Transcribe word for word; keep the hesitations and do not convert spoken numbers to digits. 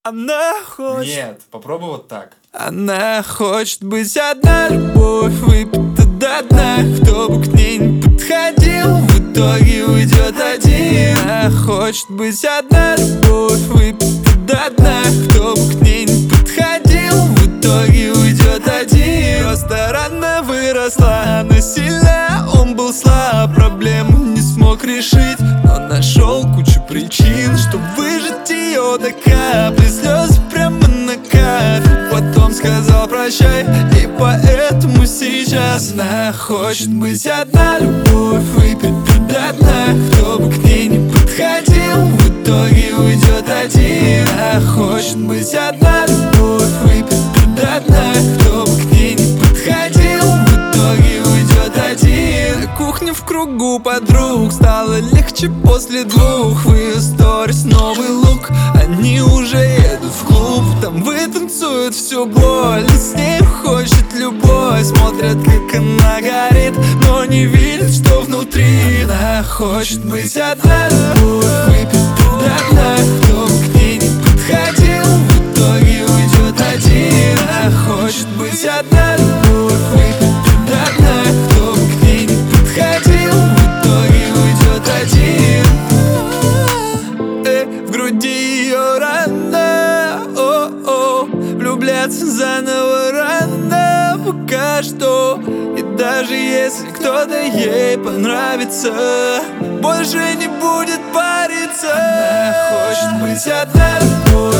Она хочет... Нет, попробуй вот так. Она хочет быть одна, любовь выпита до дна. Кто бы к ней не подходил, в итоге уйдет один. Она хочет быть одна, любовь выпита до дна. Кто бы к ней не подходил, в итоге уйдет один. Просто рано выросла, она сильна, он был слаб. Проблему не смог решить, но нашел кучу причин, чтобы выжить ее до капли. Слезы прямо на кафе. Потом сказал прощай, и поэтому сейчас она хочет быть одна, любовь выпита до дна. Кто бы к ней не подходил, в итоге уйдет один. Она хочет быть одна, любовь выпита до дна. Кто бы к ней не подходил, в итоге уйдет один. На кухне в кругу подруг стало легче после двух. В ее сторис новый лук, они уже едут в клуб. Там вытанцуют всю боль, и с ней хочет любовь. Смотрят, как она горит, но не видят, что внутри. Она хочет быть одна, любовь выпита до дна. Кто бы к ней не подходил, в итоге уйдет один. Она хочет быть одна, любовь выпита до дна. Кто бы к ней не подходил, в итоге уйдет один. Э, в груди ее рана, о-о, влюбляться заново рано пока что. И даже если кто-то ей понравится, больше не будет париться. Она хочет быть одна, любовь